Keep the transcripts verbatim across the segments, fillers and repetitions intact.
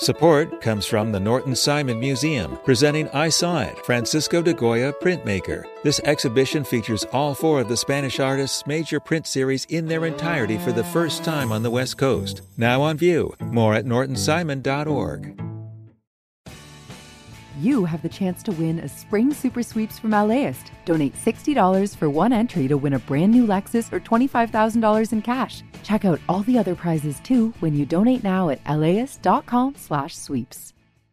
Support comes from the Norton Simon Museum, presenting I Saw It, Francisco de Goya Printmaker. This exhibition features all four of the Spanish artist's major print series in their entirety for the first time on the West Coast. Now on view. More at norton simon dot org. You have the chance to win a Spring Super Sweeps from LAist. Donate sixty dollars for one entry to win a brand new Lexus or twenty-five thousand dollars in cash. Check out all the other prizes too when you donate now at laist.com slash sweeps.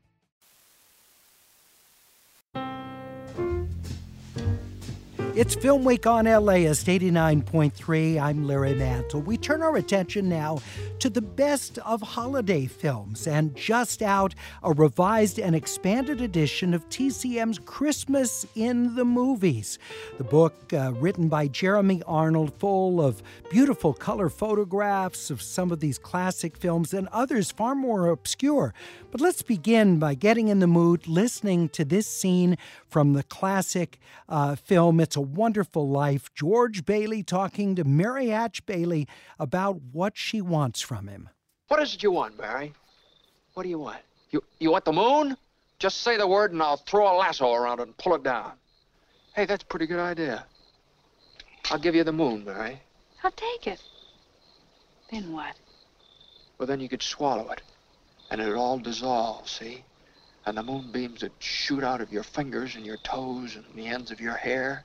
It's Film Week on LAist eighty-nine point three. I'm Larry Mantle. We turn our attention now to the best of holiday films, and just out, a revised and expanded edition of T C M's Christmas in the Movies. The book, uh, written by Jeremy Arnold, full of beautiful color photographs of some of these classic films and others far more obscure. But let's begin by getting in the mood, listening to this scene from the classic uh, film It's a Wonderful Life. George Bailey talking to Mary Hatch Bailey about what she wants from him. What is it you want, Mary? What do you want? You you want the moon? Just say the word and I'll throw a lasso around it and pull it down. Hey, that's a pretty good idea. I'll give you the moon, Mary. I'll take it. Then what? Well, then you could swallow it, and it'd all dissolve, see? And the moonbeams would shoot out of your fingers and your toes and the ends of your hair.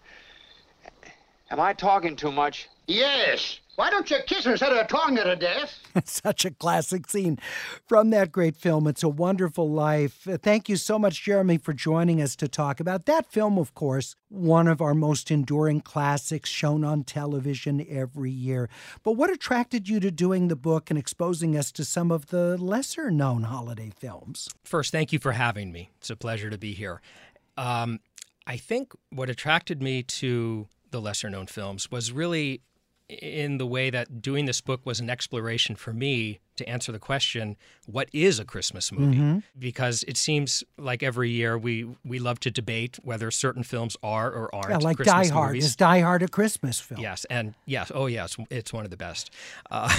Am I talking too much? Yes. Why don't you kiss her instead of talking her to death? Such a classic scene from that great film, It's a Wonderful Life. Uh, Thank you so much, Jeremy, for joining us to talk about that film, of course, one of our most enduring classics shown on television every year. But what attracted you to doing the book and exposing us to some of the lesser-known holiday films? First, thank you for having me. It's a pleasure to be here. Um, I think what attracted me to the lesser-known films was really in the way that doing this book was an exploration for me to answer the question, what is a Christmas movie? Mm-hmm. Because it seems like every year we, we love to debate whether certain films are or aren't yeah, like Christmas Die Hard. movies. Is Die Hard a Christmas film? Yes, and yes, oh yes, it's one of the best. Uh,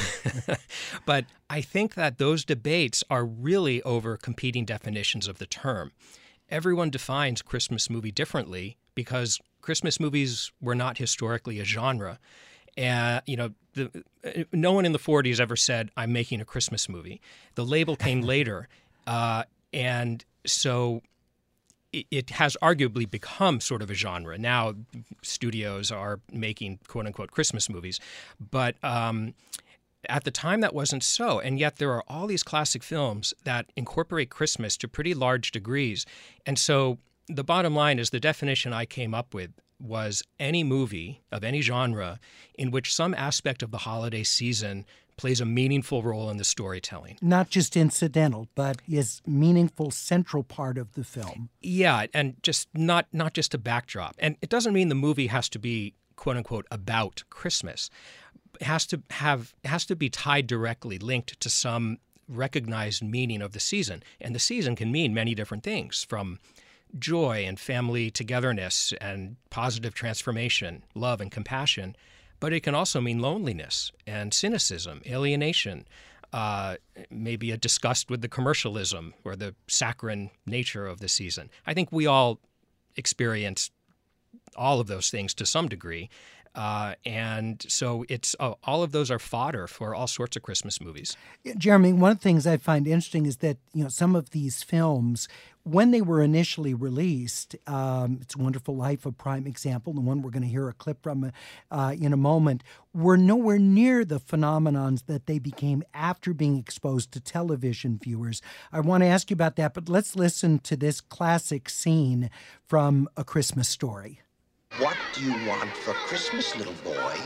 but I think that those debates are really over competing definitions of the term. Everyone defines Christmas movie differently because Christmas movies were not historically a genre. And, you know, the, no one in the forties ever said, I'm making a Christmas movie. The label came later. Uh, and so it, it has arguably become sort of a genre. Now studios are making, quote unquote, Christmas movies. But um, at the time, that wasn't so. And yet there are all these classic films that incorporate Christmas to pretty large degrees. And so the bottom line is the definition I came up with was any movie of any genre in which some aspect of the holiday season plays a meaningful role in the storytelling. Not just incidental, but is meaningful central part of the film. Yeah, and just not not just a backdrop. And it doesn't mean the movie has to be, quote unquote, about Christmas. It has to have it has to be tied directly, linked to some recognized meaning of the season. And the season can mean many different things, from joy and family togetherness and positive transformation, love and compassion. But it can also mean loneliness and cynicism, alienation, uh, maybe a disgust with the commercialism or the saccharine nature of the season. I think we all experience all of those things to some degree. Uh, and so it's oh, all of those are fodder for all sorts of Christmas movies. Jeremy, one of the things I find interesting is that, you know, some of these films, when they were initially released, um, It's a Wonderful Life, a prime example, the one we're going to hear a clip from uh, in a moment, were nowhere near the phenomenons that they became after being exposed to television viewers. I want to ask you about that, but let's listen to this classic scene from A Christmas Story. What do you want for Christmas, little boy?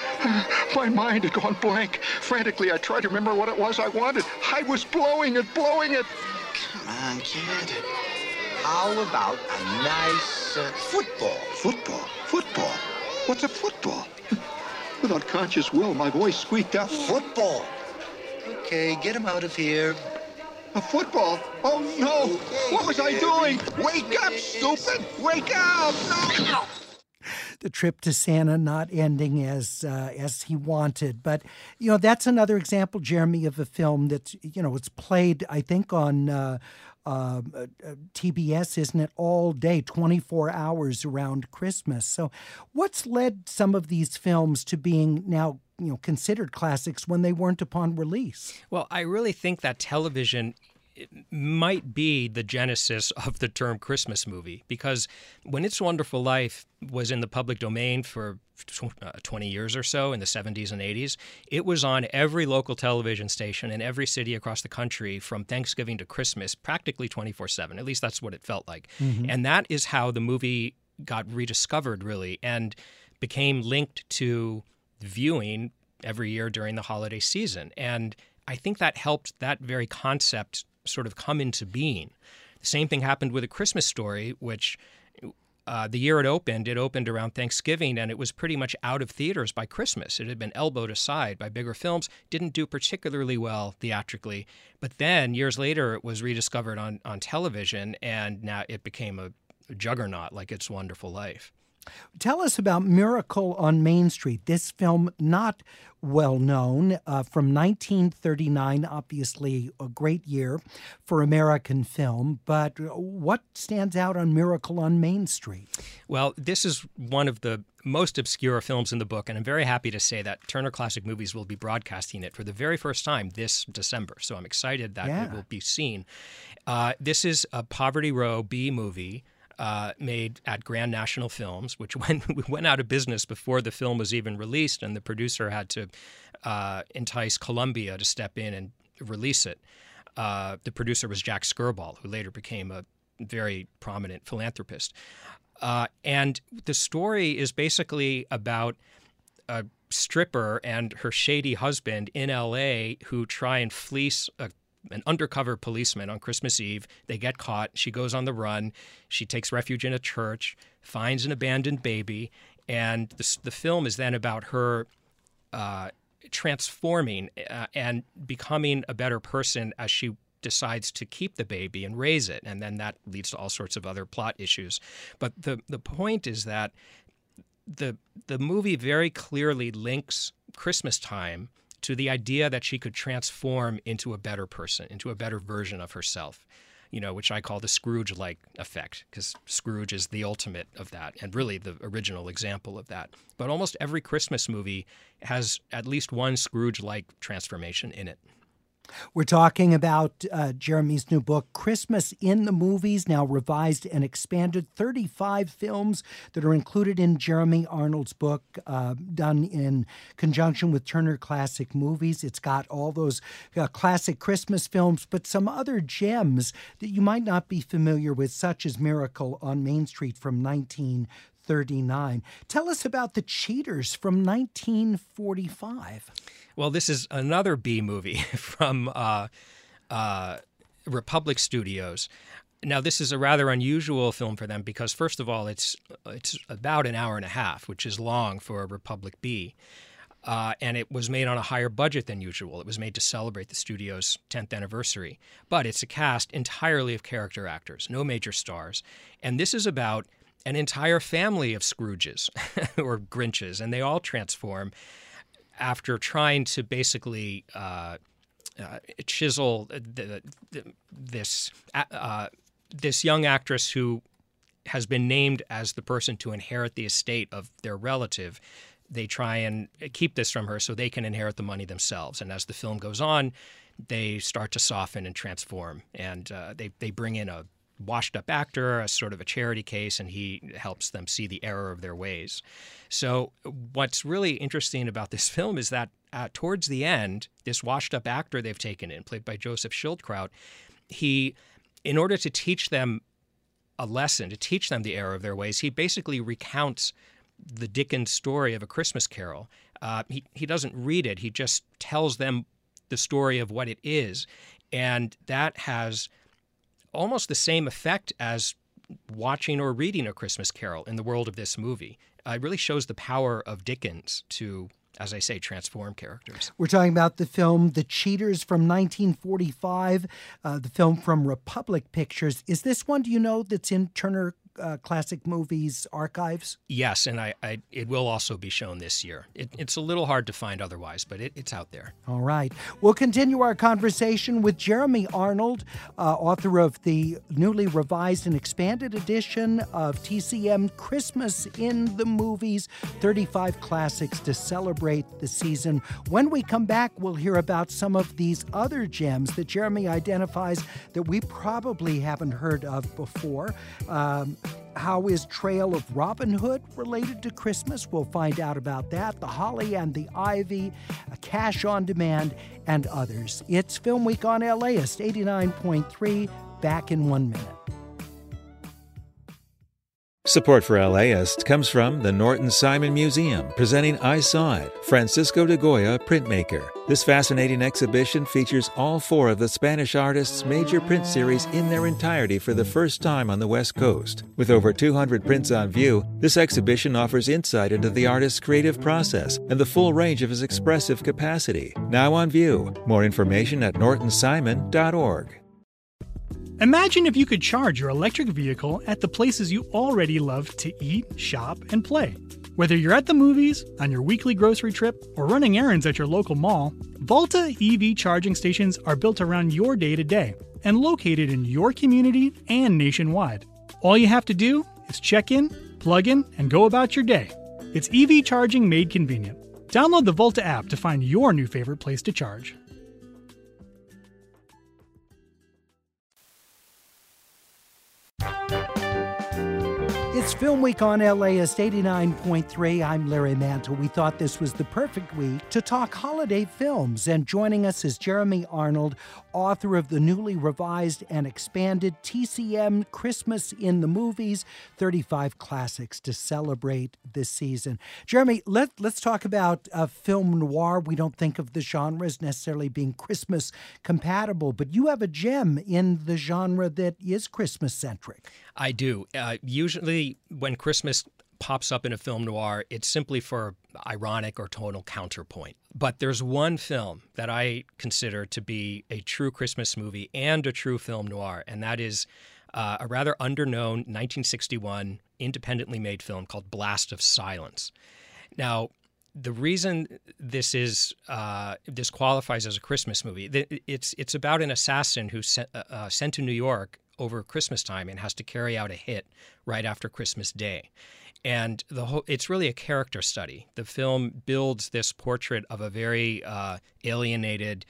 My mind had gone blank. Frantically, I tried to remember what it was I wanted. I was blowing it, blowing it. Come on, kid. How about a nice uh, football? Football? Football? What's a football? With unconscious will, my voice squeaked out. Football. Okay, get him out of here. A football? Oh, no. Okay, What was I doing? Wake up, stupid. Wake up. No. the trip to Santa not ending as uh, as he wanted. But, you know, that's another example, Jeremy, of a film that's, you know, it's played, I think, on uh, uh, uh, T B S, isn't it, all day, twenty-four hours around Christmas. So what's led some of these films to being now, you know, considered classics when they weren't upon release? Well, I really think that television might be the genesis of the term Christmas movie, because when It's a Wonderful Life was in the public domain for twenty years or so in the seventies and eighties, it was on every local television station in every city across the country from Thanksgiving to Christmas, practically twenty-four seven. At least that's what it felt like. Mm-hmm. And that is how the movie got rediscovered, really, and became linked to viewing every year during the holiday season. And I think that helped that very concept sort of come into being. The same thing happened with A Christmas Story, which uh, the year it opened, it opened around Thanksgiving, and it was pretty much out of theaters by Christmas. It had been elbowed aside by bigger films, didn't do particularly well theatrically. But then years later, it was rediscovered on, on television, and now it became a juggernaut like It's a Wonderful Life. Tell us about Miracle on Main Street. This film, not well known, uh, from nineteen thirty-nine, obviously a great year for American film. But what stands out on Miracle on Main Street? Well, this is one of the most obscure films in the book, and I'm very happy to say that Turner Classic Movies will be broadcasting it for the very first time this December. So I'm excited that yeah. it will be seen. Uh, this is a Poverty Row B movie. Uh, made at Grand National Films, which went, went out of business before the film was even released, and the producer had to uh, entice Columbia to step in and release it. Uh, the producer was Jack Skirball, who later became a very prominent philanthropist. Uh, and the story is basically about a stripper and her shady husband in L A who try and fleece a an undercover policeman on Christmas Eve. They get caught. She goes on the run. She takes refuge in a church, finds an abandoned baby, and the, the film is then about her uh, transforming uh, and becoming a better person as she decides to keep the baby and raise it. And then that leads to all sorts of other plot issues. But the, the point is that the the movie very clearly links Christmas time to the idea that she could transform into a better person, into a better version of herself, you know, which I call the Scrooge-like effect, because Scrooge is the ultimate of that and really the original example of that. But almost every Christmas movie has at least one Scrooge-like transformation in it. We're talking about uh, Jeremy's new book, Christmas in the Movies, now revised and expanded. thirty-five films that are included in Jeremy Arnold's book, uh, done in conjunction with Turner Classic Movies. It's got all those uh, classic Christmas films, but some other gems that you might not be familiar with, such as Miracle on Main Street from nineteen thirty-nine. Tell us about The Cheaters from nineteen forty-five. Well, this is another B movie from uh, uh, Republic Studios. Now, this is a rather unusual film for them because, first of all, it's it's about an hour and a half, which is long for a Republic B. Uh, and it was made on a higher budget than usual. It was made to celebrate the studio's tenth anniversary. But it's a cast entirely of character actors, no major stars. And this is about an entire family of Scrooges or Grinches, and they all transform after trying to basically uh, uh, chisel the, the, this uh, this young actress who has been named as the person to inherit the estate of their relative. They try and keep this from her so they can inherit the money themselves. And as the film goes on, they start to soften and transform, and uh, they they bring in a washed-up actor, a sort of a charity case, and he helps them see the error of their ways. So what's really interesting about this film is that uh, towards the end, this washed-up actor they've taken in, played by Joseph Schildkraut, he, in order to teach them a lesson, to teach them the error of their ways, he basically recounts the Dickens story of A Christmas Carol. Uh, he, he doesn't read it. He just tells them the story of what it is. And that has almost the same effect as watching or reading A Christmas Carol in the world of this movie. Uh, it really shows the power of Dickens to, as I say, transform characters. We're talking about the film The Cheaters from nineteen forty-five, uh, the film from Republic Pictures. Is this one, do you know, that's in Turner uh, Classic Movies archives? Yes, and I, I it will also be shown this year. It, it's a little hard to find otherwise, but it, it's out there. All right. We'll continue our conversation with Jeremy Arnold, uh, author of the newly revised and expanded edition of T C M Christmas in the Movies, thirty-five Classics to Celebrate the Season. When we come back, we'll hear about some of these other gems that Jeremy identifies that we probably haven't heard of before. Um, how is Trail of Robin Hood related to Christmas? We'll find out about that. The Holly and the Ivy, Cash on Demand, and others. It's Film Week on LAist, eighty-nine point three, back in one minute. Support for LAist comes from the Norton Simon Museum, presenting I Saw It, Francisco de Goya printmaker. This fascinating exhibition features all four of the Spanish artist's major print series in their entirety for the first time on the West Coast. With over two hundred prints on view, this exhibition offers insight into the artist's creative process and the full range of his expressive capacity. Now on view. More information at norton simon dot org. Imagine if you could charge your electric vehicle at the places you already love to eat, shop, and play. Whether you're at the movies, on your weekly grocery trip, or running errands at your local mall, Volta E V charging stations are built around your day-to-day and located in your community and nationwide. All you have to do is check in, plug in, and go about your day. It's E V charging made convenient. Download the Volta app to find your new favorite place to charge. It's Film Week on LAist eighty-nine point three. I'm Larry Mantle. We thought this was the perfect week to talk holiday films. And joining us is Jeremy Arnold, author of the newly revised and expanded T C M Christmas in the Movies, thirty-five Classics to Celebrate this season. Jeremy, let, let's talk about uh, film noir. We don't think of the genre as necessarily being Christmas compatible, but you have a gem in the genre that is Christmas-centric. I do. Uh, usually when Christmas pops up in a film noir, it's simply for ironic or tonal counterpoint. But there's one film that I consider to be a true Christmas movie and a true film noir, and that is uh, a rather underknown nineteen sixty-one independently made film called Blast of Silence. Now, the reason this is uh, this qualifies as a Christmas movie, it's it's about an assassin who's sent, uh, sent to New York over Christmas time and has to carry out a hit right after Christmas Day. And the whole, it's really a character study. The film builds this portrait of a very uh, alienated,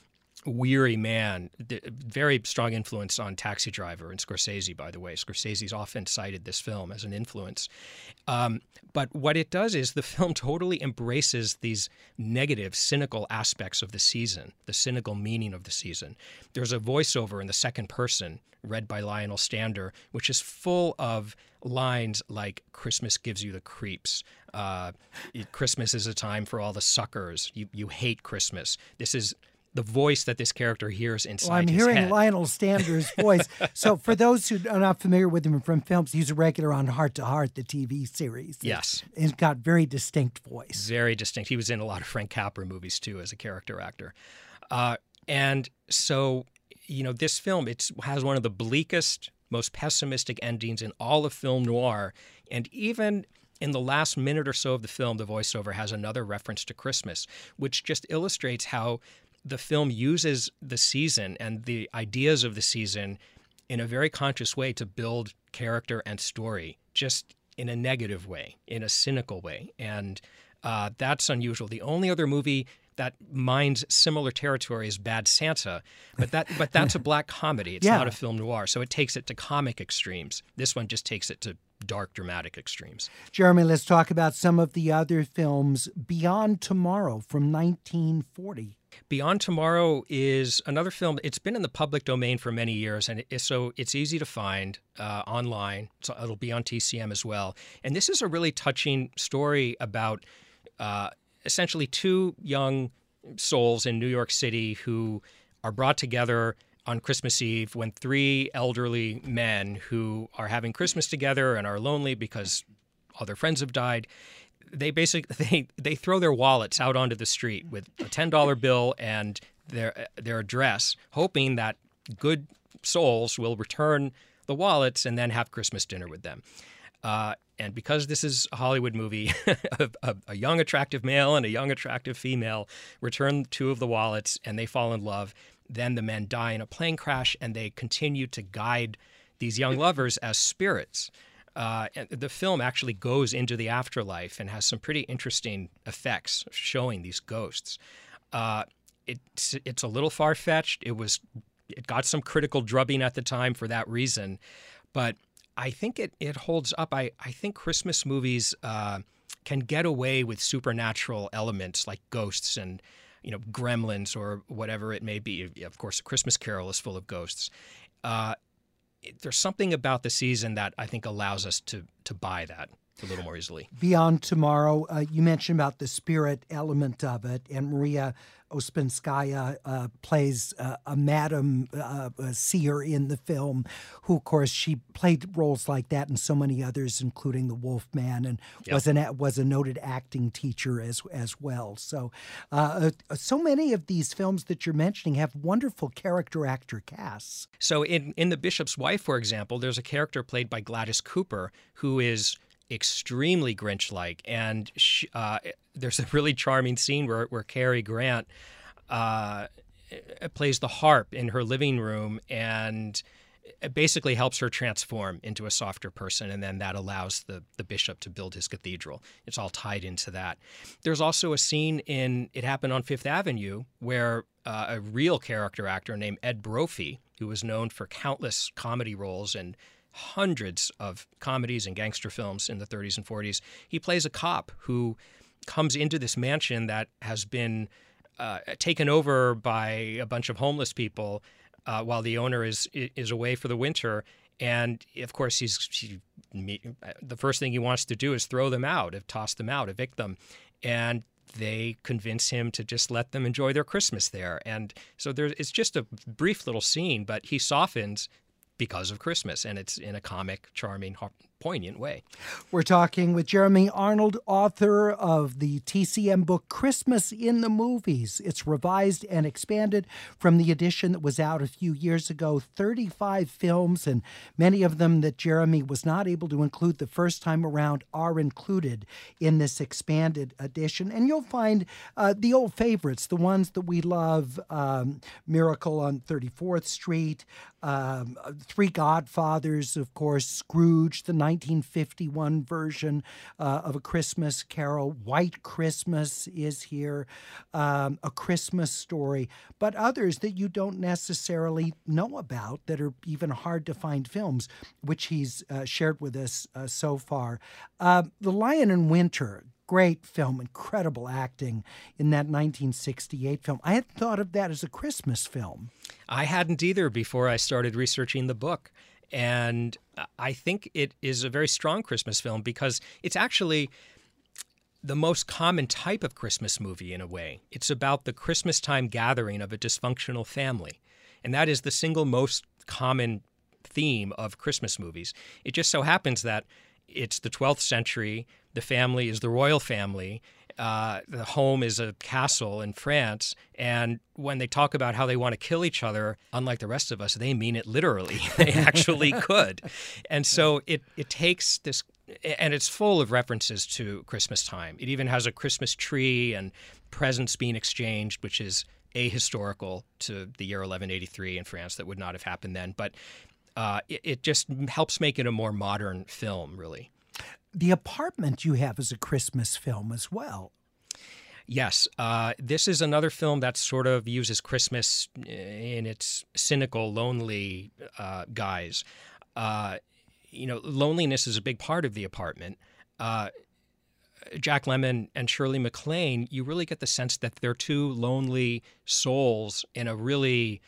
weary man, very strong influence on Taxi Driver and Scorsese, by the way. Scorsese's often cited this film as an influence. Um, but what it does is the film totally embraces these negative, cynical aspects of the season, the cynical meaning of the season. There's a voiceover in the second person, read by Lionel Stander, which is full of lines like, Christmas gives you the creeps. Uh, Christmas is a time for all the suckers. You, you hate Christmas. This is the voice that this character hears inside well, I'm his hearing head. Lionel Stander's voice. So for those who are not familiar with him from films, he's a regular on Heart to Heart, the T V series. Yes. He's got very distinct voice. Very distinct. He was in a lot of Frank Capra movies, too, as a character actor. Uh, and so, you know, this film, it has one of the bleakest, most pessimistic endings in all of film noir. And even in the last minute or so of the film, the voiceover has another reference to Christmas, which just illustrates how the film uses the season and the ideas of the season in a very conscious way to build character and story, just in a negative way, in a cynical way. And uh, that's unusual. The only other movie that mines similar territory is Bad Santa, but that but that's a black comedy. It's yeah. not a film noir, so it takes it to comic extremes. This one just takes it to dark, dramatic extremes. Jeremy, let's talk about some of the other films. Beyond Tomorrow from nineteen forty. Beyond Tomorrow is another film. It's been in the public domain for many years, and it, so it's easy to find uh, online. So it'll be on T C M as well. And this is a really touching story about uh, essentially two young souls in New York City who are brought together on Christmas Eve when three elderly men who are having Christmas together and are lonely because all their friends have died. They basically they, they throw their wallets out onto the street with a ten dollar bill and their their address, hoping that good souls will return the wallets and then have Christmas dinner with them. Uh, and because this is a Hollywood movie, a, a, a young attractive male and a young attractive female return two of the wallets and they fall in love. Then the men die in a plane crash and they continue to guide these young lovers as spirits. Uh, and the film actually goes into the afterlife and has some pretty interesting effects showing these ghosts. Uh, it's it's a little far-fetched. It was it got some critical drubbing at the time for that reason, but I think it it holds up. I I think Christmas movies uh, can get away with supernatural elements like ghosts and you know gremlins or whatever it may be. Of course, A Christmas Carol is full of ghosts. Uh, There's something about the season that I think allows us to to buy that a little more easily. Beyond Tomorrow, uh, you mentioned about the spirit element of it, and Maria Ospinskaya uh, plays uh, a madam uh, a seer in the film, who, of course, she played roles like that and so many others, including The Wolfman, and yep. was an was a noted acting teacher as as well. So, uh, so many of these films that you're mentioning have wonderful character actor casts. So, in in The Bishop's Wife, for example, there's a character played by Gladys Cooper who is extremely Grinch-like, and she, uh, there's a really charming scene where where Cary Grant uh, plays the harp in her living room, and it basically helps her transform into a softer person, and then that allows the the bishop to build his cathedral. It's all tied into that. There's also a scene in It Happened on Fifth Avenue where uh, a real character actor named Ed Brophy, who was known for countless comedy roles and hundreds of comedies and gangster films in the thirties and forties. He plays a cop who comes into this mansion that has been uh, taken over by a bunch of homeless people uh, while the owner is is away for the winter. And of course, he's he, the first thing he wants to do is throw them out, toss them out, evict them. And they convince him to just let them enjoy their Christmas there. And so there, it's just a brief little scene, but he softens because of Christmas, and it's in a comic, charming, poignant way. We're talking with Jeremy Arnold, author of the T C M book Christmas in the Movies. It's revised and expanded from the edition that was out a few years ago. thirty-five films, and many of them that Jeremy was not able to include the first time around are included in this expanded edition. And you'll find uh, the old favorites, the ones that we love, um, Miracle on thirty-fourth Street, um, Three Godfathers, of course, Scrooge, the nineteen fifty-one version uh, of A Christmas Carol, White Christmas is here, um, A Christmas Story, but others that you don't necessarily know about that are even hard to find films, which he's uh, shared with us uh, so far. Uh, The Lion in Winter, great film, incredible acting in that nineteen sixty-eight film. I hadn't thought of that as a Christmas film. I hadn't either before I started researching the book. And I think it is a very strong Christmas film because it's actually the most common type of Christmas movie in a way. It's about the Christmas time gathering of a dysfunctional family. And that is the single most common theme of Christmas movies. It just so happens that it's the twelfth century. The family is the royal family. Uh, the home is a castle in France. And when they talk about how they want to kill each other, unlike the rest of us, they mean it literally. They actually could. And so it, it takes this, and it's full of references to Christmas time. It even has a Christmas tree and presents being exchanged, which is ahistorical to the year eleven eighty-three in France. That would not have happened then. But uh, it, it just helps make it a more modern film, really. The Apartment you have is a Christmas film as well. Yes. Uh, this is another film that sort of uses Christmas in its cynical, lonely uh, guise. Uh, you know, loneliness is a big part of The Apartment. Uh, Jack Lemmon and Shirley MacLaine, you really get the sense that they're two lonely souls in a really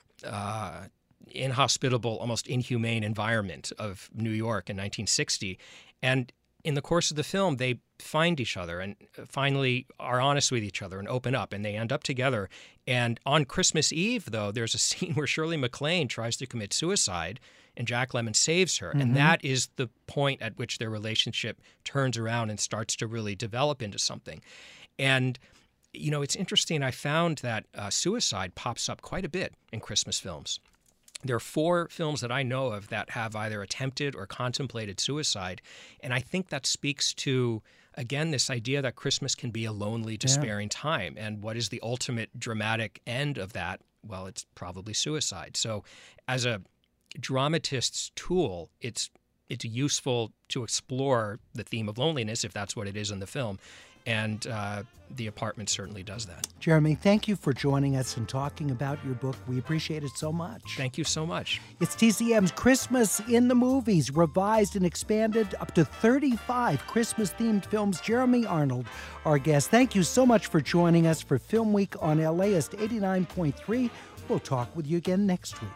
uh, inhospitable, almost inhumane environment of New York in nineteen sixty. And in the course of the film, they find each other and finally are honest with each other and open up, and they end up together. And on Christmas Eve, though, there's a scene where Shirley MacLaine tries to commit suicide, and Jack Lemmon saves her. Mm-hmm. And that is the point at which their relationship turns around and starts to really develop into something. And, you know, it's interesting. I found that uh, suicide pops up quite a bit in Christmas films. There are four films that I know of that have either attempted or contemplated suicide. And I think that speaks to, again, this idea that Christmas can be a lonely, despairing yeah. time. And what is the ultimate dramatic end of that? Well, it's probably suicide. So as a dramatist's tool, it's it's useful to explore the theme of loneliness, if that's what it is in the film. And uh, The Apartment certainly does that. Jeremy, thank you for joining us and talking about your book. We appreciate it so much. Thank you so much. It's T C M's Christmas in the Movies, revised and expanded up to thirty-five Christmas-themed films. Jeremy Arnold, our guest. Thank you so much for joining us for Film Week on LAist eighty-nine point three. We'll talk with you again next week.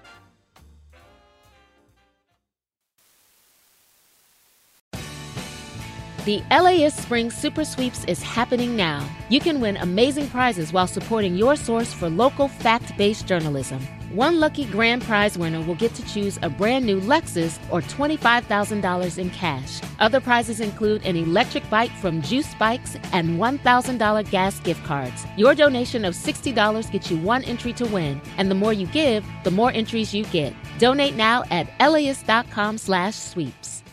The LAist Spring Super Sweeps is happening now. You can win amazing prizes while supporting your source for local fact-based journalism. One lucky grand prize winner will get to choose a brand new Lexus or twenty-five thousand dollars in cash. Other prizes include an electric bike from Juice Bikes and one thousand dollars gas gift cards. Your donation of sixty dollars gets you one entry to win, and the more you give, the more entries you get. Donate now at laist dot com slash sweeps.